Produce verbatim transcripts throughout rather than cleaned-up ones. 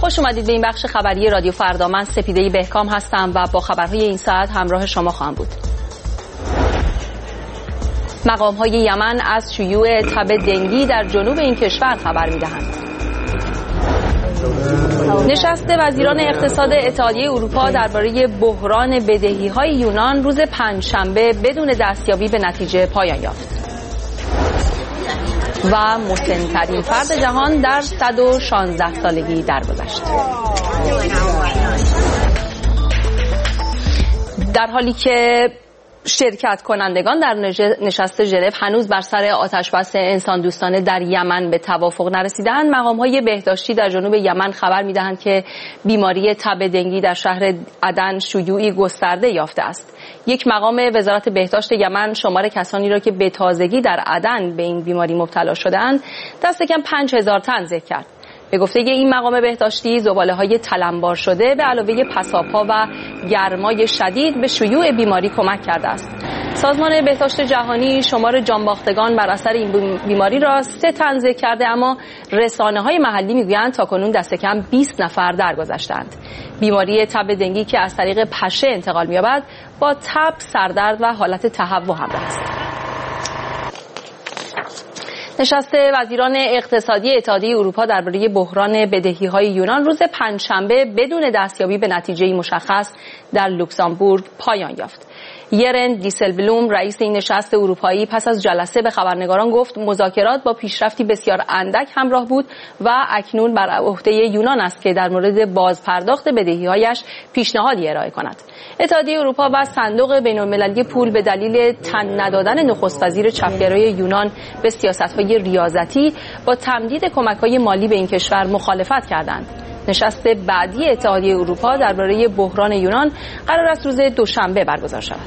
خوش اومدید به این بخش خبری رادیو فردا. من سپیده بهکام هستم و با خبرهای این ساعت همراه شما خواهم بود. مقام‌های یمن از شیوع تب دنگی در جنوب این کشور خبر می‌دهند. نشست وزیران اقتصاد اتحادیه اروپا درباره بحران بدهی‌های یونان روز پنجشنبه بدون دستیابی به نتیجه پایان یافت. و مسن‌ترین فرد جهان در صد و شانزده سالگی درگذشت. در حالی که شرکت کنندگان در نشست ژنو هنوز بر سر آتشبس انسان دوستانه در یمن به توافق نرسیدند، مقام‌های بهداشتی در جنوب یمن خبر می‌دهند که بیماری تب دنگی در شهر عدن شیوعی گسترده یافته است. یک مقام وزارت بهداشت یمن شمار کسانی را که به تازگی در عدن به این بیماری مبتلا شده‌اند دست کم پنج هزار تن ذکر کرد. به گفته این مقام بهداشتی، زباله‌های تلمبار شده به علاوه پساب‌ها و گرمای شدید به شیوع بیماری کمک کرده است. سازمان بهداشت جهانی شمار جانباختگان بر اثر این بیماری را سه تن ذکر کرده، اما رسانه‌های محلی می‌گویند تاکنون دست کم بیست نفر درگذشتند. بیماری تب دنگی که از طریق پشه انتقال می‌یابد با تب، سردرد و حالت تهوع همراه است. نشست وزیران اقتصادی اتحادیه اروپا درباره بحران بدهی‌های یونان روز پنجشنبه بدون دستیابی به نتیجه‌ای مشخص در لوکزامبورگ پایان یافت. یرن دیسلبلوم رئیس این نشست اروپایی پس از جلسه به خبرنگاران گفت مذاکرات با پیشرفتی بسیار اندک همراه بود و اکنون بر عهده یونان است که در مورد بازپرداخت بدهی‌هایش پیشنهادی ارائه کند. اتحادیه اروپا و صندوق بین‌المللی پول به دلیل تن ندادن نخست وزیر چپگرای یونان به سیاست‌های ریاضتی با تمدید کمک‌های مالی به این کشور مخالفت کردند. نشست بعدی اتحادیه اروپا درباره بحران یونان قرار است روز دوشنبه برگزار شود.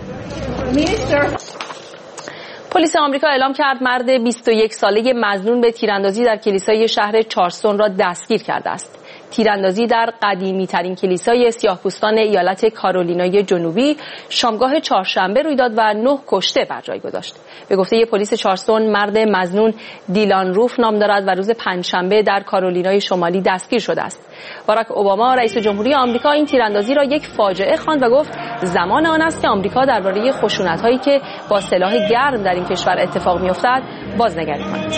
پلیس آمریکا اعلام کرد مرد بیست و یک ساله مظنون به تیراندازی در کلیسای شهر چارلستون را دستگیر کرده است. تیراندازی در قدیمی ترین کلیسای سیاه‌پوستان ایالت کارولینای جنوبی شامگاه چهارشنبه روی داد و نه کشته بر جای گذاشت. به گفته پلیس چارلستون، مرد مظنون دیلان روف نام دارد و روز پنجشنبه در کارولینای شمالی دستگیر شده است. باراک اوباما رئیس جمهوری آمریکا این تیراندازی را یک فاجعه خواند و گفت زمان آن است که آمریکا درباره خشونت‌هایی که با سلاح گرم در این کشور اتفاق می‌افتد بازنگری کند.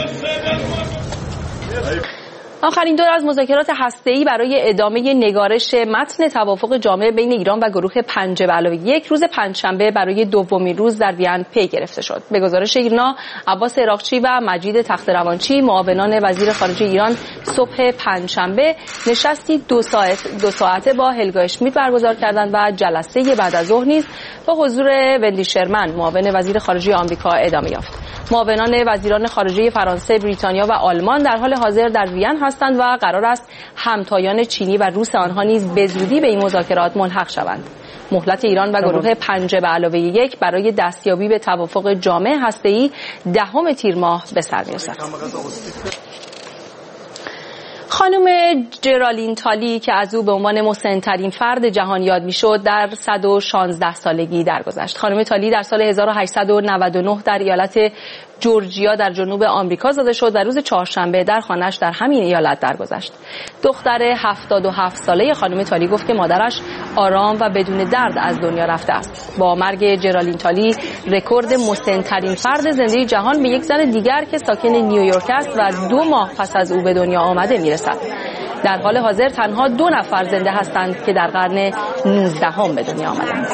آخرین دور از مذاکرات هسته‌ای برای ادامه نگارش متن توافق جامع بین ایران و گروه پنج به علاوه یک روز پنجشنبه برای دومین روز در وین پی گرفته شد. به گزارش ایرنا، عباس عراقچی و مجید تخت‌روانچی معاونان وزیر خارجه ایران صبح پنجشنبه نشستی دو ساعت دو ساعته با هلگا اشمیت برگزار کردند و جلسه بعد از ظهر نیز با حضور وندی شرمن معاون وزیر خارجه آمریکا ادامه یافت. معاونان وزیران خارجه فرانسه، بریتانیا و آلمان در حال حاضر در وین هستند و قرار است همتایان چینی و روس آنها نیز به زودی به این مذاکرات ملحق شوند. مهلت ایران و گروه پنج به علاوه یک برای دستیابی به توافق جامع هسته‌ای دهم تیر ماه به سر می‌رسد. خانم جرالین تالی که از او به عنوان مسن‌ترین فرد جهان یاد می‌شد در صد و شانزده سالگی درگذشت. خانم تالی در سال هزار و هشتصد و نود و نه در ایالت جورجیا در جنوب آمریکا زاده شد و روز چهارشنبه در خانه‌اش در همین ایالت درگذشت. دختر هفتاد و هفت ساله خانم تالی گفت که مادرش آرام و بدون درد از دنیا رفته است. با مرگ جرالین تالی رکورد مسن‌ترین فرد زنده جهان به یک زن دیگر که ساکن نیویورک است و دو ماه پس از او به دنیا آمده میرسد. در حال حاضر تنها دو نفر زنده هستند که در قرن نوزدهم به دنیا آمدند.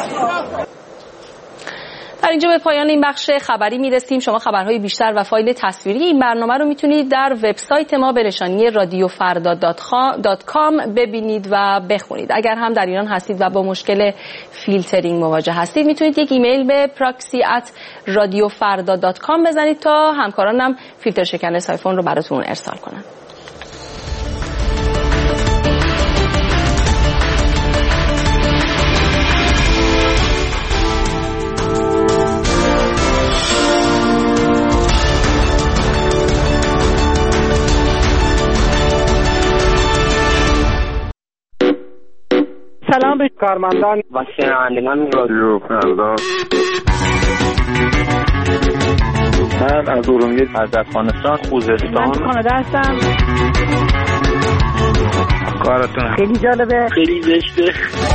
در اینجا به پایان این بخش خبری میرسیم. شما خبرهای بیشتر و فایل تصویری این برنامه رو میتونید در وبسایت ما به نشانی رادیو فردا دات کام ببینید و بخونید. اگر هم در ایران هستید و با مشکل فیلترینگ مواجه هستید، میتونید یک ایمیل به پراکسی ات رادیو فردا دات کام بزنید تا همکارانم فیلتر شکننده آیفون رو براتون ارسال کنن. سلام به کارمندان و شنوندگان رادیو فردا. من از ارومیه، از افغانستان، خوزستان. من کانادا هستم. کارتون خیلی جالبه، خیلی زشته.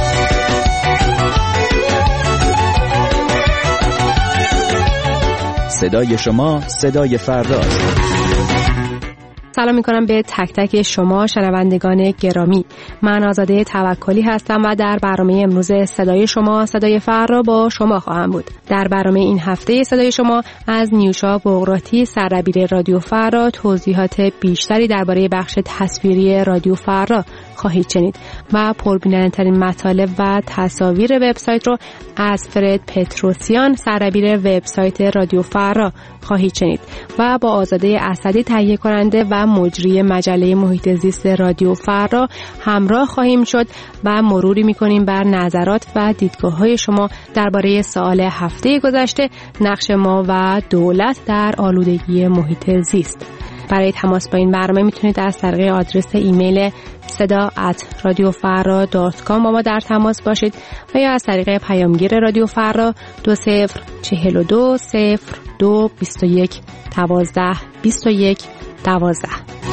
صدای شما صدای فرداست. سلام میکنم به تک تک شما شنوندگان گرامی. من آزاده توکلی هستم و در برنامه امروز صدای شما صدای فردا با شما خواهم بود. در برنامه این هفته صدای شما از نیوشا بغراتی سردبیر رادیو فردا توضیحات بیشتری درباره بخش تصویری رادیو فردا خواهید شنید و پربیننده‌ترین مطالب و تصاویر وبسایت رو از فرد پتروسیان سردبیر وبسایت رادیو فردا خواهید شنید و با آزاده اسدی تهیه کننده و مجری مجله محیط زیست رادیو فردا همراه خواهیم شد و مروری می‌کنیم بر نظرات و دیدگاه‌های شما درباره سوال هفته گذشته، نقش ما و دولت در آلودگی محیط زیست. برای تماس با این برنامه میتونید از طریق آدرس ایمیل صدا ات رادیو فردا دات کام با ما در تماس باشید و یا از طریق پیامگیر رادیو فردا دو صفر چهل و دو صفر دو بیست و یک دوازده بیست و یک دوازده.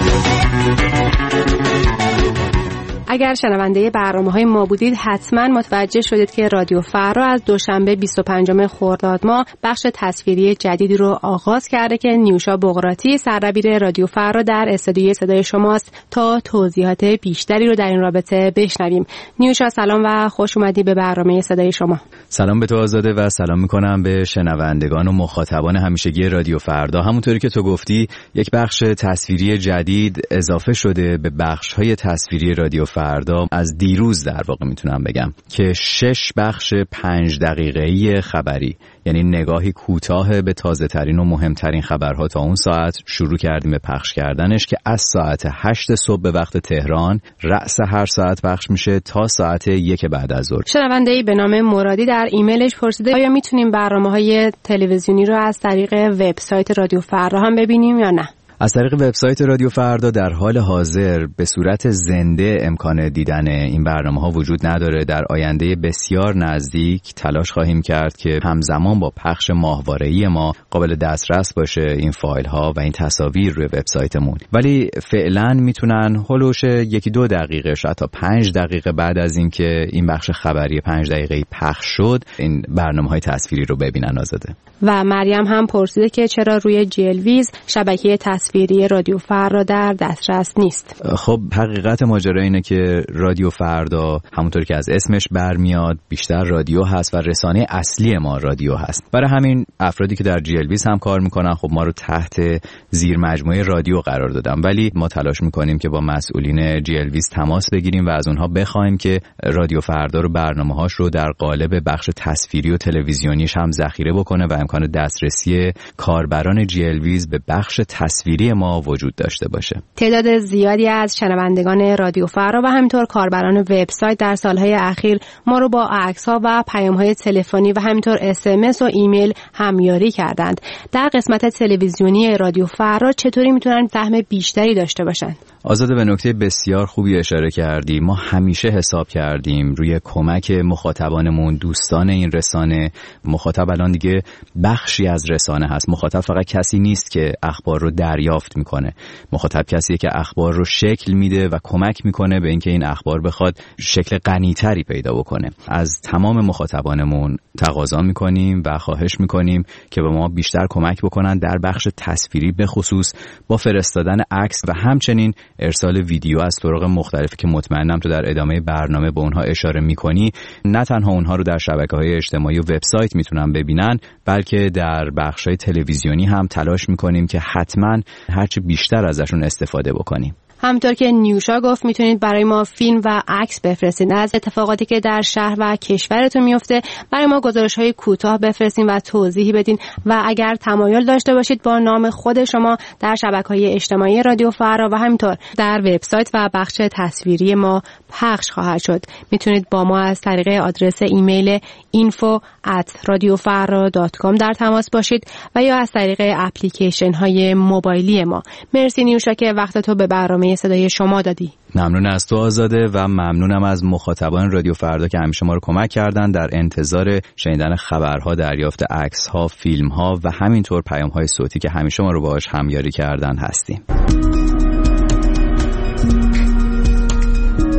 اگر شنونده برنامه‌های ما بودید حتما متوجه شدید که رادیو فردا از دوشنبه بیست و پنجم خرداد ماه بخش تصویری جدیدی رو آغاز کرده که نیوشا بغراتی سردبیر رادیو فردا در استودیوی صدای شماست تا توضیحات بیشتری رو در این رابطه بشنویم. نیوشا سلام و خوش اومدی به برنامه صدای شما. سلام به تو آزاده و سلام میکنم به شنوندگان و مخاطبان همیشگی رادیو فردا. همونطوری که تو گفتی یک بخش تصویری جدید اضافه شده به بخش‌های تصویری رادیو فردا از دیروز در واقع میتونم بگم که شش بخش پنج دقیقه‌ای خبری، یعنی نگاهی کوتاه به تازه ترین و مهمترین خبرها تا اون ساعت شروع کردیم به پخش کردنش که از ساعت هشت صبح به وقت تهران رأس هر ساعت پخش میشه تا ساعت یک بعد از ظهر. شنونده‌ای به نام مرادی در ایمیلش پرسیده آیا میتونیم برنامه‌های تلویزیونی رو از طریق وبسایت رادیو فردا هم ببینیم یا نه؟ از طریق وبسایت رادیو فردا در حال حاضر به صورت زنده امکان دیدن این برنامه‌ها وجود نداره. در آینده بسیار نزدیک تلاش خواهیم کرد که همزمان با پخش ماهواره‌ای ما قابل دسترس باشه این فایل‌ها و این تصاویر روی وبسایتمون، ولی فعلا میتونن هولوش یکی دو دقیقه شاید تا پنج دقیقه بعد از اینکه این بخش خبری پنج دقیقه‌ای پخش شد این برنامه‌های تصویری رو ببینن. آزاده و مریم هم پرسیده که چرا روی جلویز شبکه تصویری رادیو فردا در دسترس نیست. خب حقیقت ماجرا اینه که رادیو فردا همونطور که از اسمش برمیاد بیشتر رادیو هست و رسانه اصلی ما رادیو هست. برای همین افرادی که در جلویز هم کار میکنن خب ما رو تحت زیر مجموعه رادیو قرار دادن، ولی ما تلاش میکنیم که با مسئولین جلویز تماس بگیریم و از اونها بخوایم که رادیو فردا رو برنامه‌هاش رو در قالب بخش تصویری و تلویزیونیش هم ذخیره بکنه و امکان دسترسی کاربران جلویز به بخش تصویری ما وجود داشته باشه. تعداد زیادی از شنوندگان رادیو فردا و همینطور کاربران وبسایت در سالهای اخیر ما رو با عکس‌ها و پیام‌های تلفنی و همینطور اس ام اس و ایمیل همیاری کردند. در قسمت تلویزیونی رادیو فردا چطوری میتونن فهم بیشتری داشته باشن؟ آزاده به نکته بسیار خوبی اشاره کردی. ما همیشه حساب کردیم روی کمک مخاطبانمون، دوستان این رسانه. مخاطب الان دیگه بخشی از رسانه هست. مخاطب فقط کسی نیست که اخبار رو دریافت میکنه. مخاطب کسیه که اخبار رو شکل میده و کمک میکنه به اینکه این اخبار بخواد شکل غنی‌تری پیدا بکنه. از تمام مخاطبانمون تقاضا میکنیم و خواهش میکنیم که به ما بیشتر کمک بکنن در بخش تصویری، به خصوص با فرستادن عکس و همچنین ارسال ویدیو از طرق مختلفی که مطمئنم تو در ادامه برنامه به اونها اشاره میکنی. نه تنها اونها رو در شبکه‌های اجتماعی و وبسایت میتونن ببینن، بلکه در بخش‌های تلویزیونی هم تلاش میکنیم که حتما هرچی بیشتر ازشون استفاده بکنیم. همونطور که نیوشا گفت میتونید برای ما فیلم و عکس بفرستید از اتفاقاتی که در شهر و کشورتون میفته. برای ما گزارش‌های کوتاه بفرستین و توضیحی بدین و اگر تمایل داشته باشید با نام خود شما در شبکه‌های اجتماعی رادیو فردا و همینطور در وبسایت و بخش تصویری ما پخش خواهد شد. میتونید با ما از طریق آدرس ایمیل اینفو ات رادیو فردا دات کام در تماس باشید و یا از طریق اپلیکیشن های موبایلی ما. مرسی نیوشا که وقت تو به برنامه صدای شما دادی. ممنون از تو آزاده و ممنونم از مخاطبان رادیو فردا که همیشه ما رو کمک کردن در انتظار شنیدن خبرها، دریافت عکس‌ها، فیلم‌ها و همینطور پیام‌های صوتی که همیشه ما رو باهاش همیاری کردن هستیم.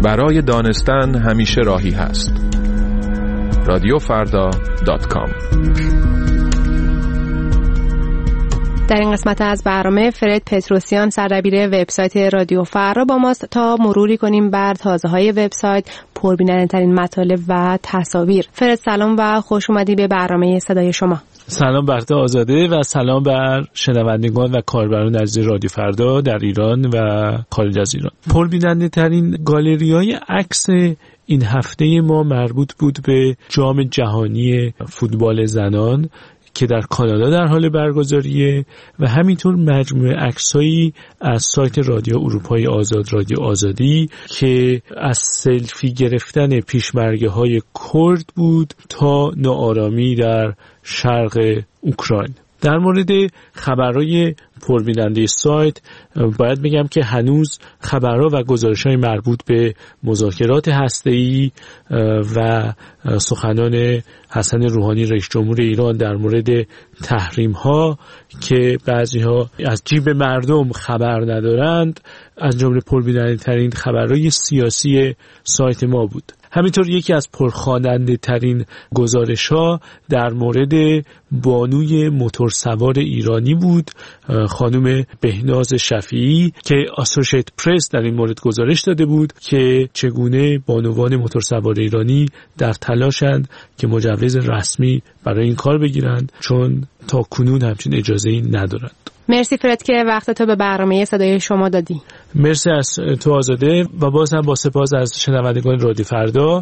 برای دانستن همیشه راهی هست. رادیو فردا دات کام. در این قسمت از برنامه فرد پتروسیان سردبیر وبسایت رادیو فردا با ماست تا مروری کنیم بر تازه‌های وبسایت، پربیننده‌ترین مطالب و تصاویر. فرد سلام و خوش اومدی به برنامه صدای شما. سلام بر آزاده و سلام بر شنوندگان و کاربران عزیز رادیو فردا در ایران و خارج از ایران. پربیننده‌ترین گالری‌های عکس این هفته ما مربوط بود به جام جهانی فوتبال زنان که در کانادا در حال برگزاریه و همینطور مجموعه عکسایی از سایت رادیو اروپای آزاد، رادیو آزادی، که از سلفی گرفتن پیشمرگه‌های کرد بود تا ناآرامی در شرق اوکراین. در مورد خبرهای پربیننده سایت باید بگم که هنوز خبرها و گزارش‌های مربوط به مذاکرات هسته‌ای و سخنان حسن روحانی رئیس جمهور ایران در مورد تحریم‌ها که بعضی‌ها از جیب مردم خبر ندارند از جمله پربیننده‌ترین خبرهای سیاسی سایت ما بود. همینطور یکی از پرخواننده ترین گزارش ها در مورد بانوی موتورسوار ایرانی بود، خانم بهناز شفیعی، که آسوشیت پرس در این مورد گزارش داده بود که چگونه بانوان موتورسوار ایرانی در تلاشند که مجوز رسمی برای این کار بگیرند، چون تا کنون همچین اجازه‌ای ندارند. مرسی فرد که وقت تو به برنامه صدای شما دادی. مرسی از تو آزاده و باز هم با سپاس از شنوندگان رادیو فردا.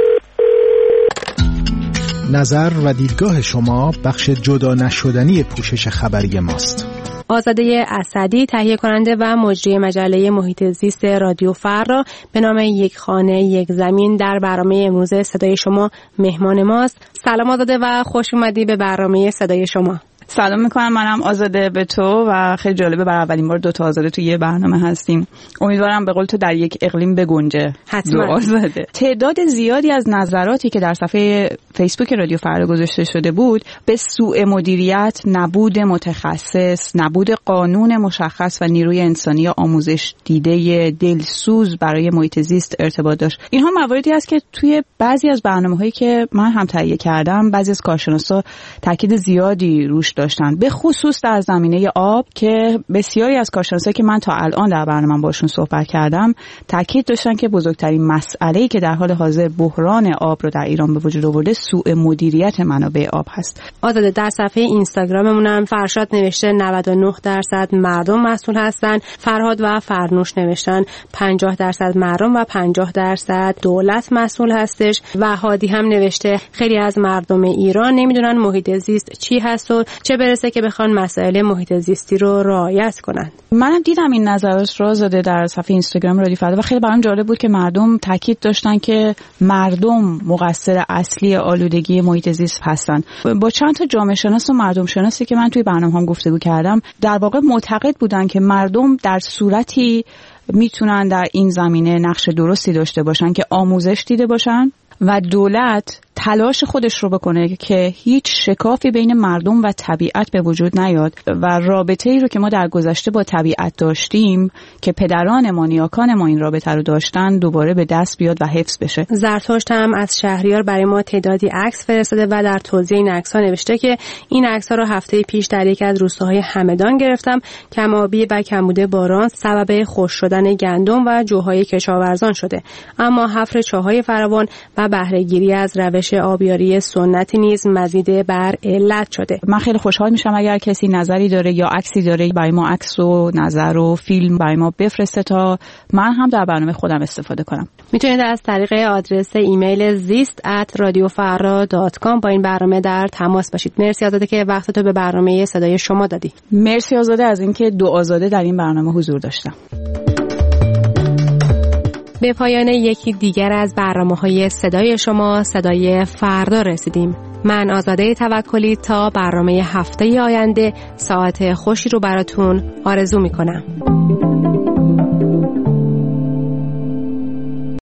نظر و دیدگاه شما بخش جدا نشدنی پوشش خبری ماست. آزاده اسدی، تهیه کننده و مجری مجله محیط زیست رادیو فردا به نام یک خانه یک زمین، در برنامه امروز صدای شما مهمان ماست. سلام آزاده و خوش اومدی به برنامه صدای شما. سلام میکنم، منم آزاده به تو و خیلی جالبه بر اولین بار دو تا آزاده تو یه برنامه هستیم. امیدوارم به قول تو در یک اقلیم بگنجه. حتما. آزاده. تعداد زیادی از نظراتی که در صفحه فیسبوک رادیو فردا گذاشته شده بود به سوء مدیریت، نبود متخصص، نبود قانون مشخص و نیروی انسانی آموزش دیده دلسوز برای محیط زیست ارتباط داشت. اینها مواردی است که توی بعضی از برنامه‌هایی که من هم تهیه کردم بعضی از کارشناسا تاکید زیادی روش داشتن، به خصوص در زمینه آب که بسیاری از کارشناسایی که من تا الان در برنامه باشون صحبت کردم تاکید داشتن که بزرگترین مسئله‌ای که در حال حاضر بحران آب رو در ایران به وجود آورده سوء مدیریت منابع آب هست. آزاده، در صفحه اینستاگراممون هم فرشاد نوشته نود و نه درصد مردم مسئول هستن، فرهاد و فرنوش نوشتن پنجاه درصد مردم و پنجاه درصد دولت مسئول هستش و هادی هم نوشته خیلی از مردم ایران نمیدونن محیط زیست چی هست و چه برسه که بخوان مسائل محیط زیستی رو رعایت کنن. منم دیدم این نظرات رو زاده در صفحه اینستاگرام رادیو فردا و خیلی برام جالب بود که مردم تاکید داشتن که مردم مقصر اصلی آلودگی محیط زیست هستن. با چند تا جامعه شناس و مردم شناسی که من توی برنامه‌ام گفتگو کردم در واقع معتقد بودن که مردم در صورتی میتونن در این زمینه نقش درستی داشته باشن که آموزش دیده باشن و دولت تلاش خودش رو بکنه که هیچ شکافی بین مردم و طبیعت به وجود نیاد و رابطه ای رو که ما در گذشته با طبیعت داشتیم که پدران ما نیاکان ما این رابطه رو داشتن دوباره به دست بیاد و حفظ بشه. زرتشت هم از شهریار برای ما تعدادی عکس فرستاده و در توضیح این عکس‌ها نوشته که این عکس‌ها رو هفته پیش در یکی از روستاهای همدان گرفتم. کم‌آبی و کمبود باران سبب خشک شدن گندم و جوهای کشاورزان شده، اما حفر چاهای فراوان و بهره‌گیری از روش آبیاری سنتی نیز مزید بر علت شده. من خیلی خوشحال میشم اگر کسی نظری داره یا عکسی داره برای ما عکس و نظر و فیلم برای ما بفرسته تا من هم در برنامه خودم استفاده کنم. میتونید از طریق آدرس ایمیل زیست ات رادیو فردا دات کام با این برنامه در تماس باشید. مرسی آزاده که وقتتو به برنامه صدای شما دادی. مرسی آزاده از اینکه دو آزاده در این برنامه حضور داشتم. به پایان یکی دیگر از برنامه‌های صدای شما، صدای فردا رسیدیم. من آزاده توکلی تا برنامه هفته آینده ساعت خوشی رو براتون آرزو می‌کنم.